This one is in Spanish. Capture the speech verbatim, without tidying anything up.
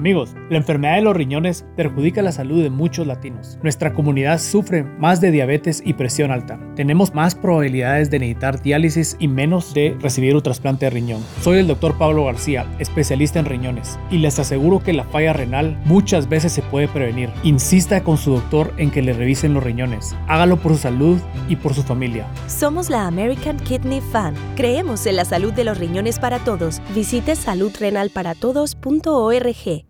Amigos, la enfermedad de los riñones perjudica la salud de muchos latinos. Nuestra comunidad sufre más de diabetes y presión alta. Tenemos más probabilidades de necesitar diálisis y menos de recibir un trasplante de riñón. Soy el doctor Pablo García, especialista en riñones, y les aseguro que la falla renal muchas veces se puede prevenir. Insista con su doctor en que le revisen los riñones. Hágalo por su salud y por su familia. Somos la American Kidney Fund. Creemos en la salud de los riñones para todos. Visite salud renal para todos punto org.